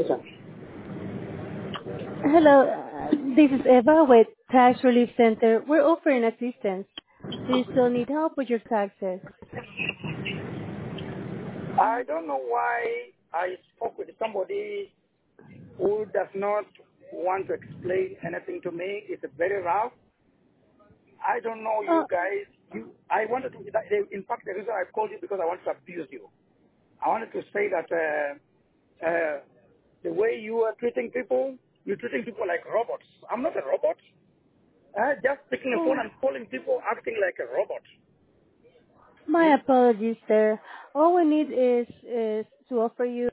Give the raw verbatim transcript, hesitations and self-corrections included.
sir. Hello, uh, this is Eva with Tax Relief Center. We're offering assistance. Do you still need help with your taxes? I don't know why I spoke with somebody who does not want to explain anything to me. It's very rough. I don't know you Uh, guys. You, I wanted to. In fact, the reason I called you because I wanted to abuse you. I wanted to say that uh, uh, the way you are treating people, you're treating people like robots. I'm not a robot. Uh, just picking a phone oh, and calling people, acting like a robot. my Hmm? apologies, sir. All we need is is to offer you